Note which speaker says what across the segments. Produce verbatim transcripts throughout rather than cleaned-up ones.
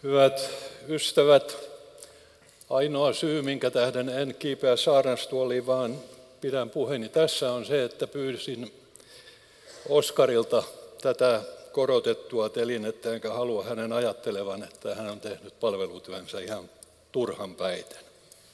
Speaker 1: Hyvät ystävät, ainoa syy, minkä tähden en kiipeä saarnastuoliin, vaan pidän puheeni tässä, on se, että pyysin Oskarilta tätä korotettua telinettä, enkä halua hänen ajattelevan, että hän on tehnyt palvelutyönsä ihan turhan päiten.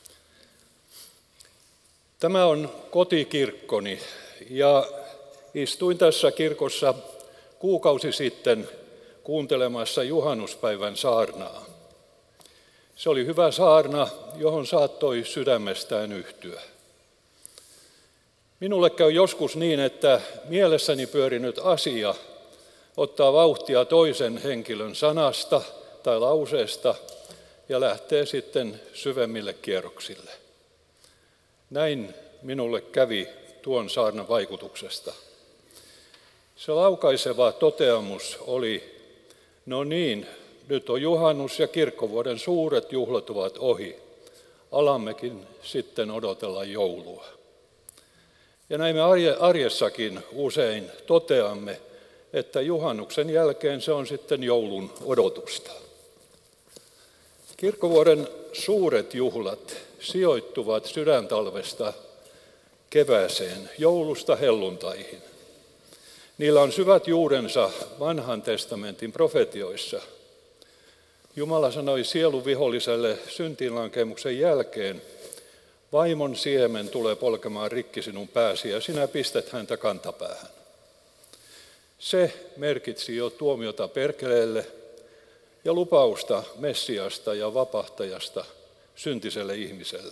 Speaker 1: Tämä on kotikirkkoni ja istuin tässä kirkossa kuukausi sitten kuuntelemassa juhannuspäivän saarnaa. Se oli hyvä saarna, johon saattoi sydämestään yhtyä. Minulle käy joskus niin, että mielessäni pyörinyt asia ottaa vauhtia toisen henkilön sanasta tai lauseesta ja lähtee sitten syvemmille kierroksille. Näin minulle kävi tuon saarnan vaikutuksesta. Se laukaiseva toteamus oli, no niin, nyt on juhannus ja kirkkovuoden suuret juhlat ovat ohi. Alammekin sitten odotella joulua. Ja näin me arjessakin usein toteamme, että juhannuksen jälkeen se on sitten joulun odotusta. Kirkkovuoden suuret juhlat sijoittuvat sydäntalvesta kevääseen, joulusta helluntaihin. Niillä on syvät juurensa vanhan testamentin profetioissa. Jumala sanoi sieluviholliselle syntiinlankemuksen jälkeen, vaimon siemen tulee polkemaan rikki sinun pääsi ja sinä pistät häntä kantapäähän. Se merkitsi jo tuomiota perkeleelle ja lupausta Messiasta ja vapahtajasta syntiselle ihmiselle.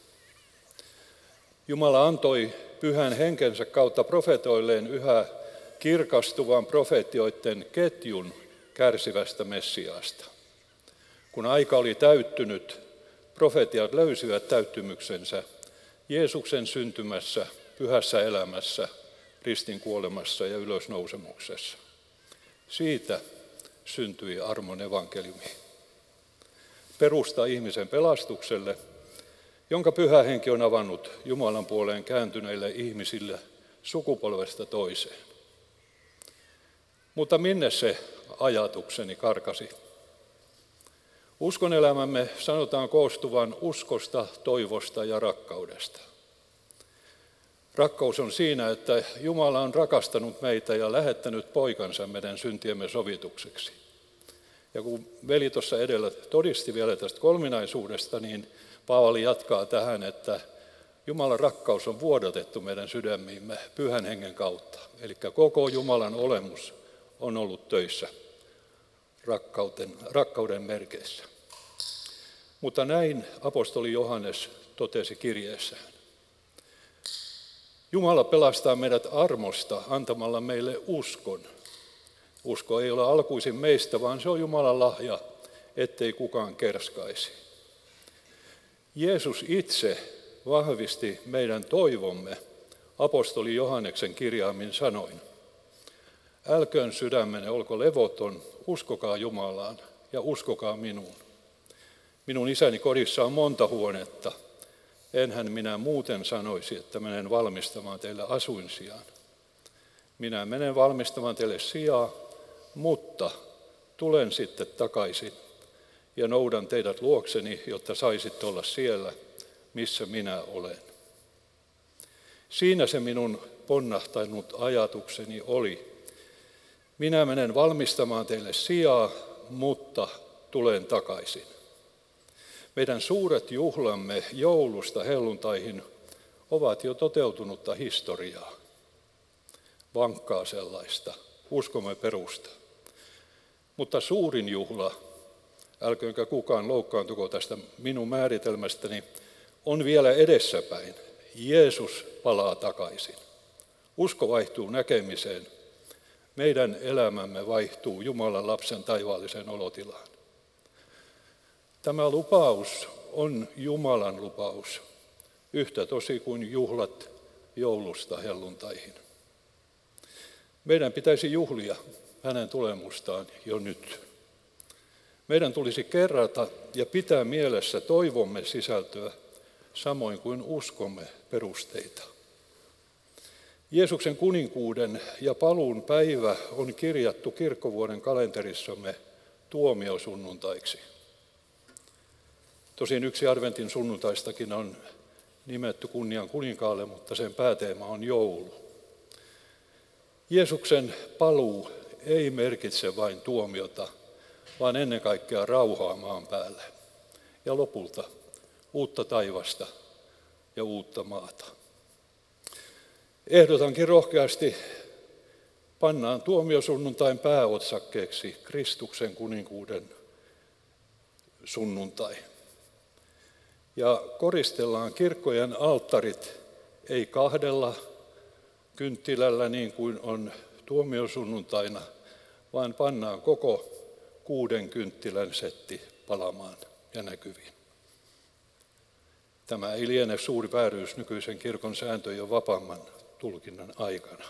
Speaker 1: Jumala antoi pyhän henkensä kautta profetoilleen yhä kirkastuvan profetioiden ketjun kärsivästä Messiasta. Kun aika oli täyttynyt, profetiat löysivät täyttymyksensä Jeesuksen syntymässä, pyhässä elämässä, ristin kuolemassa ja ylösnousemuksessa. Siitä syntyi armon evankeliumi. Perusta ihmisen pelastukselle, jonka pyhä henki on avannut Jumalan puoleen kääntyneille ihmisille sukupolvesta toiseen. Mutta minne se ajatukseni karkasi? Uskon elämämme sanotaan koostuvan uskosta, toivosta ja rakkaudesta. Rakkaus on siinä, että Jumala on rakastanut meitä ja lähettänyt poikansa meidän syntiemme sovitukseksi. Ja kun veli tuossa edellä todisti vielä tästä kolminaisuudesta, niin Paavali jatkaa tähän, että Jumalan rakkaus on vuodatettu meidän sydämiimme pyhän hengen kautta. Eli koko Jumalan olemus on ollut töissä rakkauden, rakkauden merkeissä. Mutta näin apostoli Johannes totesi kirjeessään. Jumala pelastaa meidät armosta antamalla meille uskon. Usko ei ole alkuisin meistä, vaan se on Jumalan lahja, ettei kukaan kerskaisi. Jeesus itse vahvisti meidän toivomme apostoli Johanneksen kirjaimin sanoin. Älköön sydämenne olko levoton, uskokaa Jumalaan ja uskokaa minuun. Minun isäni kodissa on monta huonetta. Enhän minä muuten sanoisi, että menen valmistamaan teille asuinsijaan. Minä menen valmistamaan teille sijaa, mutta tulen sitten takaisin ja noudan teidät luokseni, jotta saisit olla siellä, missä minä olen. Siinä se minun ponnahtanut ajatukseni oli. Minä menen valmistamaan teille sijaa, mutta tulen takaisin. Meidän suuret juhlamme joulusta helluntaihin ovat jo toteutunutta historiaa. Vankkaa sellaista, uskomme perusta. Mutta suurin juhla, älköönkä kukaan loukkaantuko tästä minun määritelmästäni, on vielä edessäpäin. Jeesus palaa takaisin. Usko vaihtuu näkemiseen. Meidän elämämme vaihtuu Jumalan lapsen taivaalliseen olotilaan. Tämä lupaus on Jumalan lupaus, yhtä tosi kuin juhlat joulusta helluntaihin. Meidän pitäisi juhlia hänen tulemustaan jo nyt. Meidän tulisi kerrata ja pitää mielessä toivomme sisältöä, samoin kuin uskomme perusteita. Jeesuksen kuninkuuden ja paluun päivä on kirjattu kirkkovuoden kalenterissamme tuomiosunnuntaiksi. Tosin yksi adventin sunnuntaistakin on nimetty kunnian kuninkaalle, mutta sen pääteema on joulu. Jeesuksen paluu ei merkitse vain tuomiota, vaan ennen kaikkea rauhaa maan päälle ja lopulta uutta taivasta ja uutta maata. Ehdotankin rohkeasti, pannaan tuomiosunnuntain pääotsakkeeksi Kristuksen kuninkuuden sunnuntai. Ja koristellaan kirkkojen alttarit ei kahdella kynttilällä niin kuin on tuomiosunnuntaina, vaan pannaan koko kuuden kynttilän setti palamaan ja näkyviin. Tämä ei liene suuri vääryys nykyisen kirkon sääntöjen vapaamman tulkinnan aikana.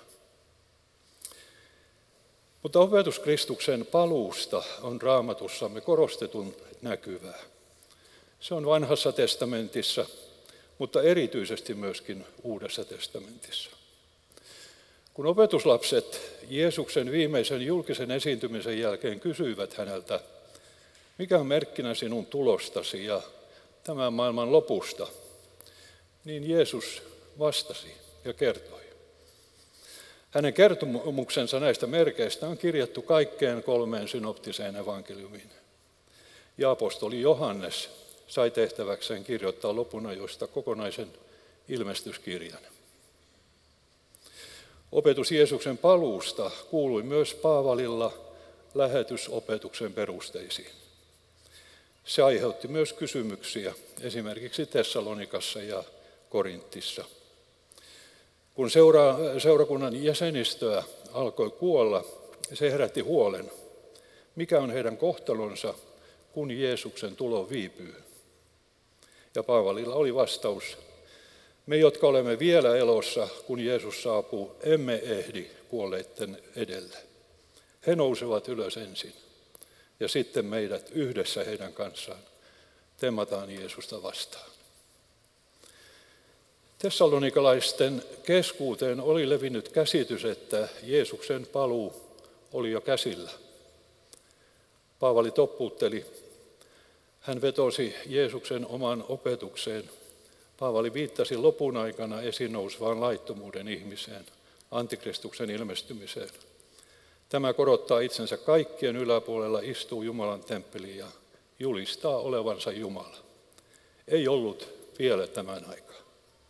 Speaker 1: Mutta opetus Kristuksen paluusta on Raamatussamme korostetun näkyvää. Se on Vanhassa testamentissa, mutta erityisesti myöskin Uudessa testamentissa. Kun opetuslapset Jeesuksen viimeisen julkisen esiintymisen jälkeen kysyivät häneltä, mikä on merkkinä sinun tulostasi ja tämän maailman lopusta, niin Jeesus vastasi ja kertoi. Hänen kertomuksensa näistä merkeistä on kirjattu kaikkeen kolmeen synoptiseen evankeliumiin. Ja apostoli Johannes sai tehtäväkseen kirjoittaa lopunajoista kokonaisen ilmestyskirjan. Opetus Jeesuksen paluusta kuului myös Paavalilla lähetysopetuksen perusteisiin. Se aiheutti myös kysymyksiä esimerkiksi Tessalonikassa ja Korintissa. Kun seura- seurakunnan jäsenistöä alkoi kuolla, se herätti huolen, mikä on heidän kohtalonsa, kun Jeesuksen tulo viipyy. Ja Paavalilla oli vastaus, me jotka olemme vielä elossa, kun Jeesus saapuu, emme ehdi kuolleitten edelle. He nousevat ylös ensin ja sitten meidät yhdessä heidän kanssaan temmataan Jeesusta vastaan. Tessalonikalaisten keskuuteen oli levinnyt käsitys, että Jeesuksen paluu oli jo käsillä. Paavali toppuutteli. Hän vetosi Jeesuksen omaan opetukseen. Paavali viittasi lopun aikana esiin nousevaan laittomuuden ihmiseen, antikristuksen ilmestymiseen. Tämä korottaa itsensä kaikkien yläpuolella, istuu Jumalan temppeliin ja julistaa olevansa Jumala. Ei ollut vielä tämän aikaa.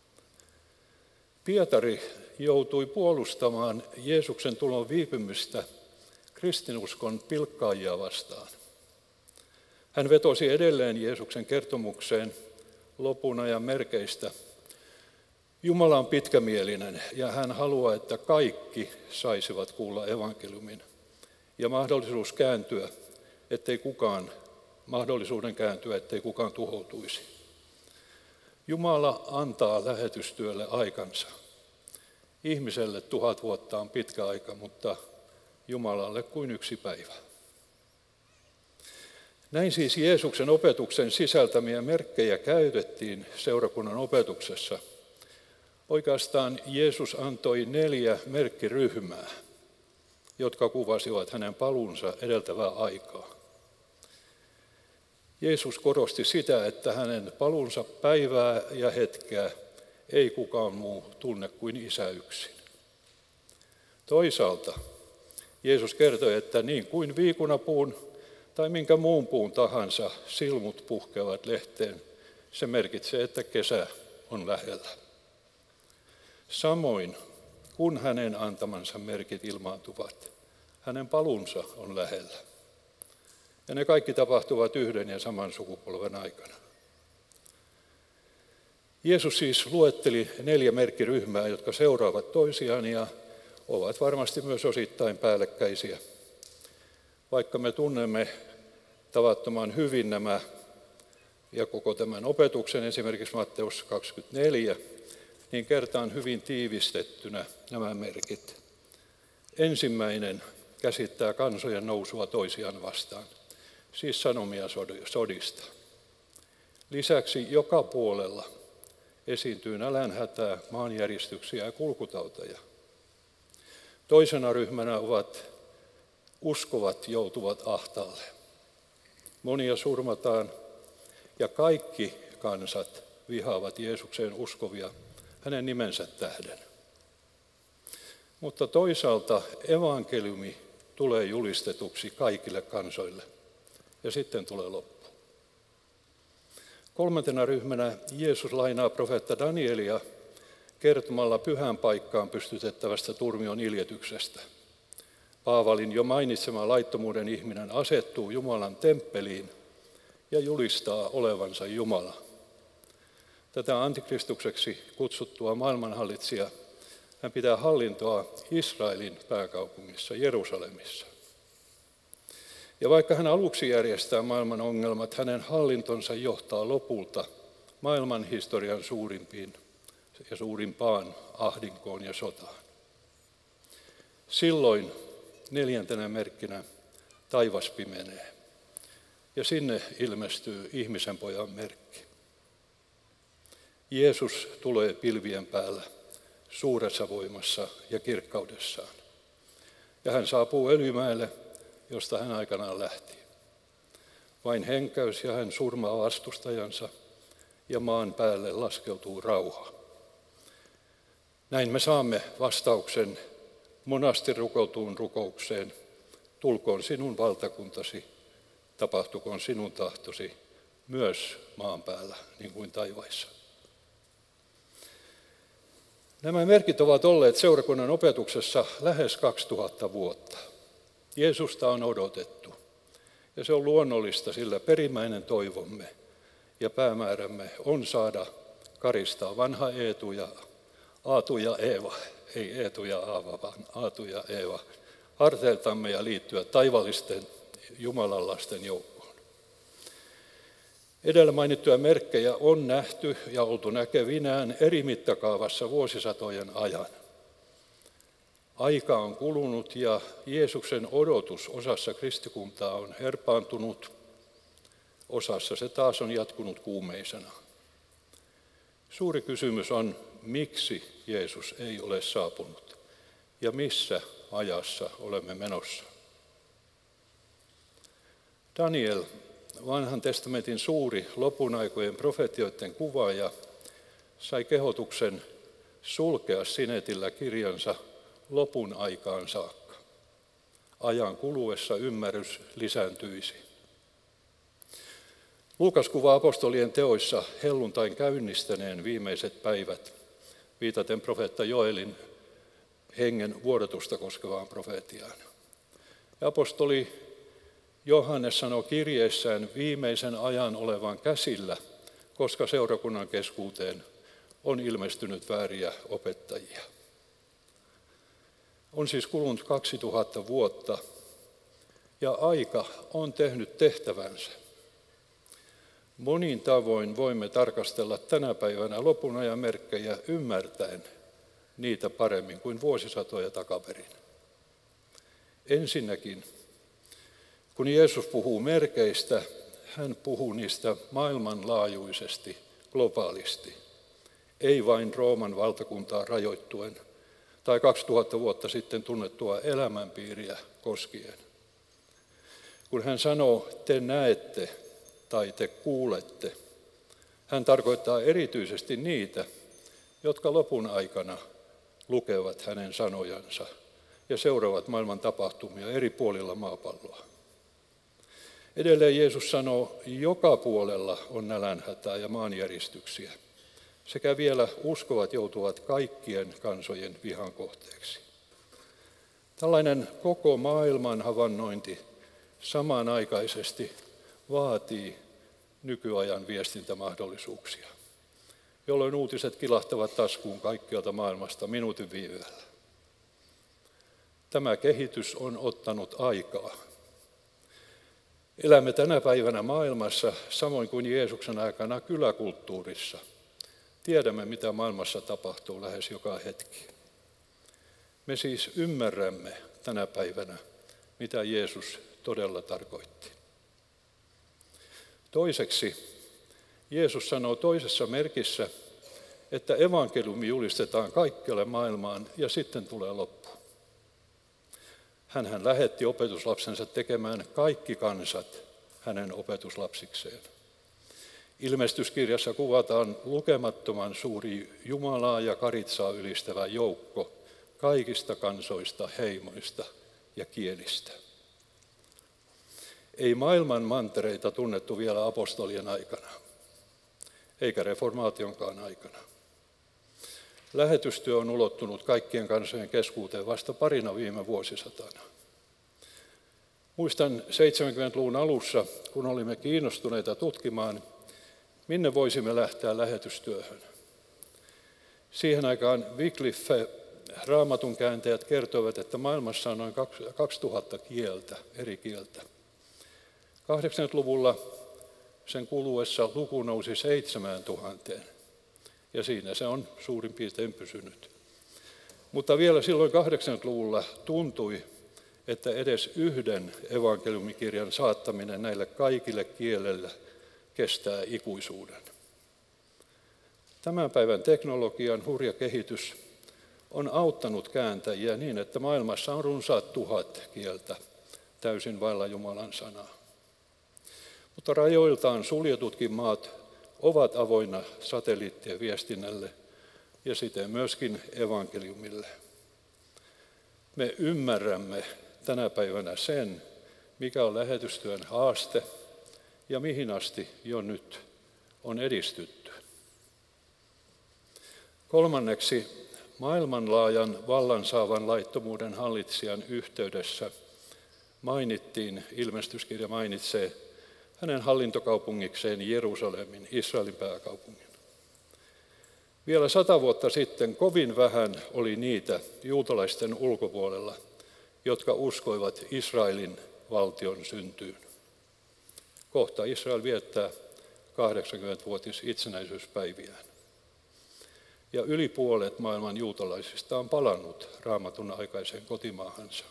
Speaker 1: Pietari joutui puolustamaan Jeesuksen tulon viipymistä kristinuskon pilkkaajia vastaan. Hän vetosi edelleen Jeesuksen kertomukseen lopun ajan merkeistä. Jumala on pitkämielinen ja hän haluaa, että kaikki saisivat kuulla evankeliumin ja mahdollisuus kääntyä, ettei kukaan, mahdollisuuden kääntyä, ettei kukaan tuhoutuisi. Jumala antaa lähetystyölle aikansa. Ihmiselle tuhat vuotta on pitkä aika, mutta Jumalalle kuin yksi päivä. Näin siis Jeesuksen opetuksen sisältämiä merkkejä käytettiin seurakunnan opetuksessa. Oikeastaan Jeesus antoi neljä merkkiryhmää, jotka kuvasivat hänen paluunsa edeltävää aikaa. Jeesus korosti sitä, että hänen paluunsa päivää ja hetkeä ei kukaan muu tunne kuin Isä yksin. Toisaalta Jeesus kertoi, että niin kuin viikunapuun tai minkä muun puun tahansa silmut puhkeavat lehteen, se merkitsee, että kesä on lähellä. Samoin, kun hänen antamansa merkit ilmaantuvat, hänen paluunsa on lähellä. Ja ne kaikki tapahtuvat yhden ja saman sukupolven aikana. Jeesus siis luetteli neljä merkkiryhmää, jotka seuraavat toisiaan ja ovat varmasti myös osittain päällekkäisiä. Vaikka me tunnemme tavattoman hyvin nämä ja koko tämän opetuksen, esimerkiksi Matteus kaksikymmentäneljä, niin kertaan hyvin tiivistettynä nämä merkit. Ensimmäinen käsittää kansojen nousua toisiaan vastaan, siis sanomia sodista. Lisäksi joka puolella esiintyy nälänhätää, maanjäristyksiä ja kulkutauteja. Toisena ryhmänä ovat uskovat joutuvat ahtaalle. monia surmataan ja kaikki kansat vihaavat Jeesukseen uskovia hänen nimensä tähden. Mutta toisaalta evankeliumi tulee julistetuksi kaikille kansoille ja sitten tulee loppu. Kolmantena ryhmänä Jeesus lainaa profeetta Danielia kertomalla pyhän paikkaan pystytettävästä turmion iljetyksestä. Paavalin jo mainitsema laittomuuden ihminen asettuu Jumalan temppeliin ja julistaa olevansa Jumala. Tätä antikristukseksi kutsuttua maailmanhallitsija hän pitää hallintoa Israelin pääkaupungissa Jerusalemissa. Ja vaikka hän aluksi järjestää maailman ongelmat, hänen hallintonsa johtaa lopulta maailman historian suurimpiin ja suurimpaan ahdinkoon ja sotaan. Silloin neljäntenä merkkinä taivas pimenee ja sinne ilmestyy ihmisen pojan merkki. Jeesus tulee pilvien päällä suuressa voimassa ja kirkkaudessaan. Ja hän saapuu Öljymäelle, josta hän aikanaan lähti. Vain henkäys ja hän surmaa vastustajansa ja maan päälle laskeutuu rauha. Näin me saamme vastauksen monasti rukoiltuun rukoukseen. Tulkoon sinun valtakuntasi, tapahtukoon sinun tahtosi myös maan päällä niin kuin taivaissa. Nämä merkit ovat olleet seurakunnan opetuksessa lähes kaksituhatta vuotta. Jeesusta on odotettu ja se on luonnollista, sillä perimmäinen toivomme ja päämäärämme on saada karistaa vanha Eetu ja Aatu ja Eeva, ei Eetu ja Aava, vaan Aatu ja Eeva, harteiltamme ja liittyä taivallisten Jumalan lasten joukkoon. Edellä mainittuja merkkejä on nähty ja oltu näkevinään eri mittakaavassa vuosisatojen ajan. Aika on kulunut ja Jeesuksen odotus osassa kristikuntaa on herpaantunut, osassa se taas on jatkunut kuumeisena. Suuri kysymys on, miksi Jeesus ei ole saapunut ja missä ajassa olemme menossa. Daniel, vanhan testamentin suuri lopun aikojen profetioiden kuvaaja, sai kehotuksen sulkea sinetillä kirjansa lopun aikaan saakka. Ajan kuluessa ymmärrys lisääntyisi. Luukas kuvaa apostolien teoissa helluntain käynnistäneen viimeiset päivät, viitaten profeetta Joelin hengen vuodatusta koskevaan profeetiaan. Ja apostoli Johannes sanoo kirjeessään viimeisen ajan olevan käsillä, koska seurakunnan keskuuteen on ilmestynyt vääriä opettajia. On siis kulunut kaksituhatta vuotta ja aika on tehnyt tehtävänsä. Monin tavoin voimme tarkastella tänä päivänä lopun ajan merkkejä ymmärtäen niitä paremmin kuin vuosisatoja takaperin. Ensinnäkin, kun Jeesus puhuu merkeistä, hän puhuu niistä maailmanlaajuisesti, globaalisti, ei vain Rooman valtakuntaa rajoittuen tai kaksituhatta vuotta sitten tunnettua elämänpiiriä koskien. Kun hän sanoo, te näette tai te kuulette, hän tarkoittaa erityisesti niitä, jotka lopun aikana lukevat hänen sanojansa ja seuraavat maailman tapahtumia eri puolilla maapalloa. Edelleen Jeesus sanoo, joka puolella on nälänhätää ja maanjäristyksiä, sekä vielä uskovat joutuvat kaikkien kansojen vihan kohteeksi. Tällainen koko maailman havainnointi samanaikaisesti vaatii nykyajan viestintämahdollisuuksia, jolloin uutiset kilahtavat taskuun kaikkialta maailmasta minuutin viiveellä. Tämä kehitys on ottanut aikaa. Elämme tänä päivänä maailmassa, samoin kuin Jeesuksen aikana kyläkulttuurissa. Tiedämme, mitä maailmassa tapahtuu lähes joka hetki. Me siis ymmärrämme tänä päivänä, mitä Jeesus todella tarkoitti. Toiseksi, Jeesus sanoo toisessa merkissä, että evankeliumi julistetaan kaikkialle maailmaan ja sitten tulee loppu. Hänhän lähetti opetuslapsensa tekemään kaikki kansat hänen opetuslapsikseen. Ilmestyskirjassa kuvataan lukemattoman suuri Jumalaa ja karitsaa ylistävä joukko kaikista kansoista, heimoista ja kielistä. Ei maailman mantereita tunnettu vielä apostolien aikana, eikä reformaationkaan aikana. Lähetystyö on ulottunut kaikkien kansojen keskuuteen vasta parina viime vuosisatana. Muistan seitsemänkymmentäluvun alussa, kun olimme kiinnostuneita tutkimaan, minne voisimme lähteä lähetystyöhön. Siihen aikaan Wycliffe raamatun kääntäjät kertoivat, että maailmassa on noin kaksituhatta kieltä, eri kieltä. kahdeksankymmentäluvulla sen kuluessa luku nousi seitsemään tuhanteen, ja siinä se on suurin piirtein pysynyt. Mutta vielä silloin kahdeksankymmentäluvulla tuntui, että edes yhden evankeliumikirjan saattaminen näille kaikille kielille kestää ikuisuuden. Tämän päivän teknologian hurja kehitys on auttanut kääntäjiä niin, että maailmassa on runsaat tuhat kieltä täysin vailla Jumalan sanaa. Mutta rajoiltaan suljetutkin maat ovat avoinna satelliittien viestinnälle ja siten myöskin evankeliumille. Me ymmärrämme tänä päivänä sen, mikä on lähetystyön haaste ja mihin asti jo nyt on edistytty. Kolmanneksi, maailmanlaajan vallan saavan laittomuuden hallitsijan yhteydessä mainittiin, ilmestyskirja mainitsee, hänen hallintokaupungikseen Jerusalemin, Israelin pääkaupungin. Vielä sata vuotta sitten kovin vähän oli niitä juutalaisten ulkopuolella, jotka uskoivat Israelin valtion syntyyn. Kohta Israel viettää kahdeksankymmenvuotis itsenäisyyspäiviään. Ja yli puolet maailman juutalaisista on palannut raamatun aikaiseen kotimaahansa.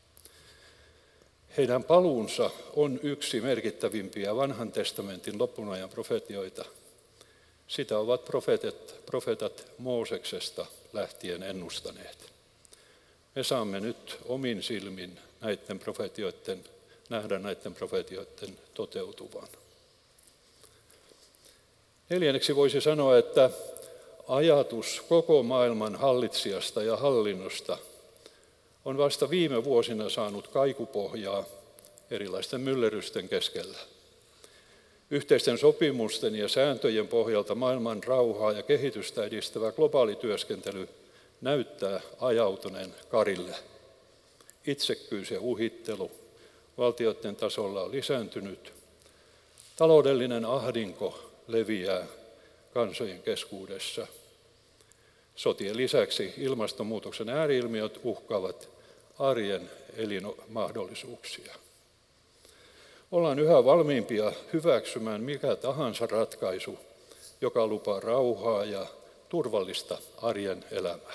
Speaker 1: Heidän paluunsa on yksi merkittävimpiä vanhan testamentin lopun ajan profetioita. Sitä ovat profeetat, profeetat Mooseksesta lähtien ennustaneet. Me saamme nyt omin silmin näiden profetioiden, nähdä näiden profetioiden toteutuvan. Neljänneksi voisi sanoa, että ajatus koko maailman hallitsijasta ja hallinnosta on vasta viime vuosina saanut kaikupohjaa erilaisten myllerrysten keskellä. Yhteisten sopimusten ja sääntöjen pohjalta maailman rauhaa ja kehitystä edistävä globaali työskentely näyttää ajautuneen karille. Itsekkyys ja uhittelu valtioiden tasolla on lisääntynyt. Taloudellinen ahdinko leviää kansojen keskuudessa. Sotien lisäksi ilmastonmuutoksen ääriilmiöt uhkaavat arjen elinmahdollisuuksia. Ollaan yhä valmiimpia hyväksymään mikä tahansa ratkaisu, joka lupaa rauhaa ja turvallista arjen elämää.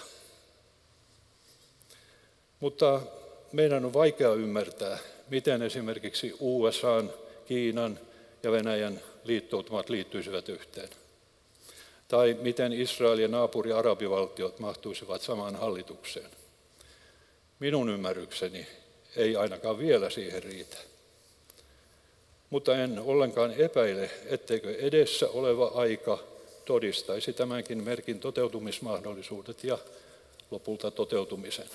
Speaker 1: Mutta meidän on vaikea ymmärtää, miten esimerkiksi U S A:n, Kiinan ja Venäjän liittoutumat liittyisivät yhteen. Tai miten Israel ja naapuri-arabivaltiot mahtuisivat samaan hallitukseen. Minun ymmärrykseni ei ainakaan vielä siihen riitä. Mutta en ollenkaan epäile, etteikö edessä oleva aika todistaisi tämänkin merkin toteutumismahdollisuudet ja lopulta toteutumisen.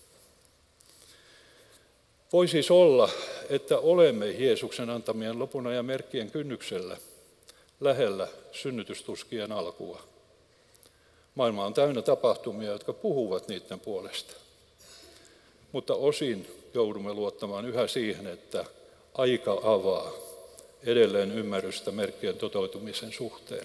Speaker 1: Voi siis olla, että olemme Jeesuksen antamien lopun ajan merkkien kynnyksellä lähellä synnytystuskien alkua. Maailma on täynnä tapahtumia, jotka puhuvat niiden puolesta. Mutta osin joudumme luottamaan yhä siihen, että aika avaa edelleen ymmärrystä merkkien toteutumisen suhteen.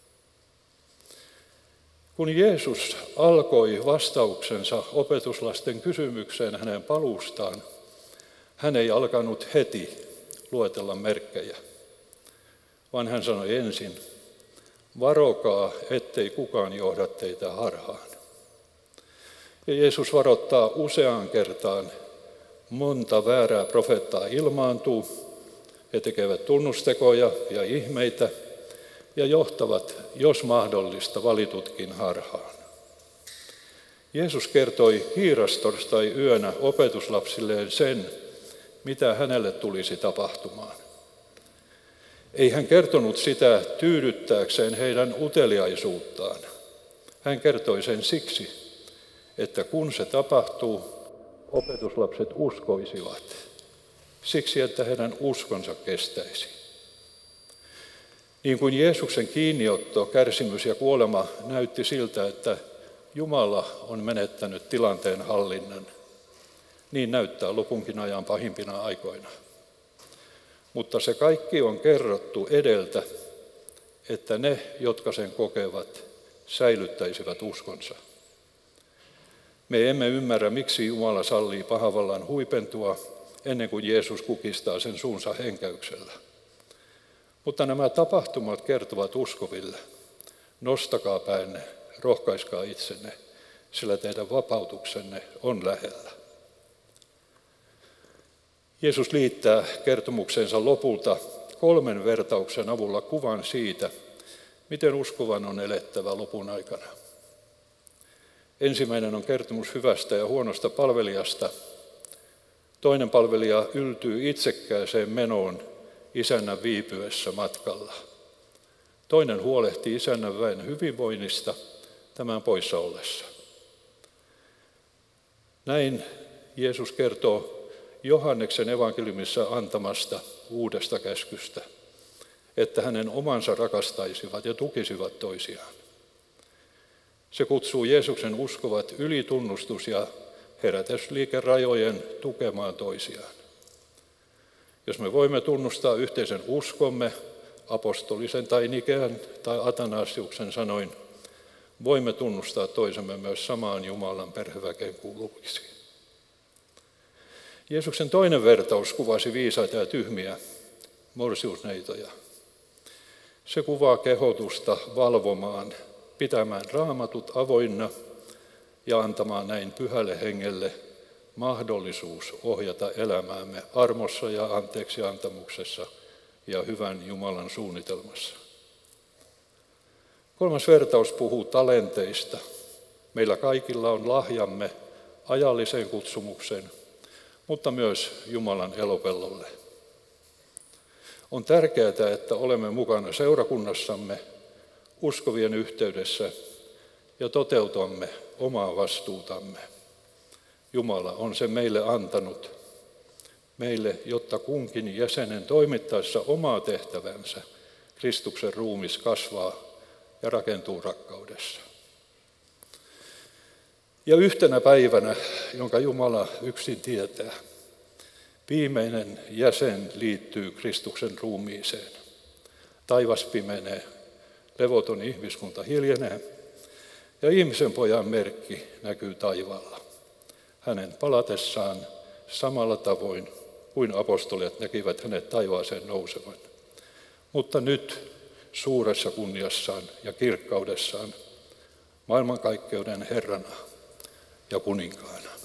Speaker 1: Kun Jeesus alkoi vastauksensa opetuslasten kysymykseen hänen paluustaan, hän ei alkanut heti luetella merkkejä, vaan hän sanoi ensin, varokaa, ettei kukaan johda teitä harhaan. Ja Jeesus varoittaa useaan kertaan, monta väärää profeettaa ilmaantuu, he tekevät tunnustekoja ja ihmeitä ja johtavat, jos mahdollista, valitutkin harhaan. Jeesus kertoi hiirastorstai yönä opetuslapsilleen sen, mitä hänelle tulisi tapahtumaan. Ei hän kertonut sitä tyydyttääkseen heidän uteliaisuuttaan. Hän kertoi sen siksi, että kun se tapahtuu, opetuslapset uskoisivat. Siksi, että heidän uskonsa kestäisi. Niin kuin Jeesuksen kiinniotto, kärsimys ja kuolema näytti siltä, että Jumala on menettänyt tilanteen hallinnan, niin näyttää lopunkin ajan pahimpina aikoina. Mutta se kaikki on kerrottu edeltä, että ne, jotka sen kokevat, säilyttäisivät uskonsa. Me emme ymmärrä, miksi Jumala sallii pahavallan huipentua ennen kuin Jeesus kukistaa sen suunsa henkäyksellä. Mutta nämä tapahtumat kertovat uskoville. Nostakaa päänne, rohkaiskaa itsenne, sillä teidän vapautuksenne on lähellä. Jeesus liittää kertomuksensa lopulta kolmen vertauksen avulla kuvan siitä, miten uskovan on elettävä lopun aikana. Ensimmäinen on kertomus hyvästä ja huonosta palvelijasta. Toinen palvelija yltyy itsekkääseen menoon isännän viipyessä matkalla. Toinen huolehtii isännän väen hyvinvoinnista tämän poissa ollessa. Näin Jeesus kertoo Johanneksen evankeliumissa antamasta uudesta käskystä, että hänen omansa rakastaisivat ja tukisivat toisiaan. Se kutsuu Jeesuksen uskovat yli tunnustus- ja herätysliikerajojen tukemaan toisiaan. Jos me voimme tunnustaa yhteisen uskomme, apostolisen tai Nikean tai Atanasiuksen sanoin, voimme tunnustaa toisemme myös samaan Jumalan perheväkeen kuuluviksi. Jeesuksen toinen vertaus kuvasi viisaita ja tyhmiä morsiusneitoja. Se kuvaa kehotusta valvomaan, pitämään raamatut avoinna ja antamaan näin pyhälle hengelle mahdollisuus ohjata elämäämme armossa ja anteeksiantamuksessa ja hyvän Jumalan suunnitelmassa. Kolmas vertaus puhuu talenteista. Meillä kaikilla on lahjamme ajalliseen kutsumukseen, mutta myös Jumalan elopellolle. On tärkeää, että olemme mukana seurakunnassamme, uskovien yhteydessä ja toteutamme omaa vastuutamme. Jumala on se meille antanut, meille, jotta kunkin jäsenen toimittaessa omaa tehtävänsä Kristuksen ruumis kasvaa ja rakentuu rakkaudessa. Ja yhtenä päivänä, jonka Jumala yksin tietää, viimeinen jäsen liittyy Kristuksen ruumiiseen. Taivas pimenee, levoton ihmiskunta hiljenee ja ihmisen pojan merkki näkyy taivaalla. Hänen palatessaan samalla tavoin kuin apostolijat näkivät hänet taivaaseen nousevan. Mutta nyt suuressa kunniassaan ja kirkkaudessaan maailmankaikkeuden Herrana ja kuninkaana.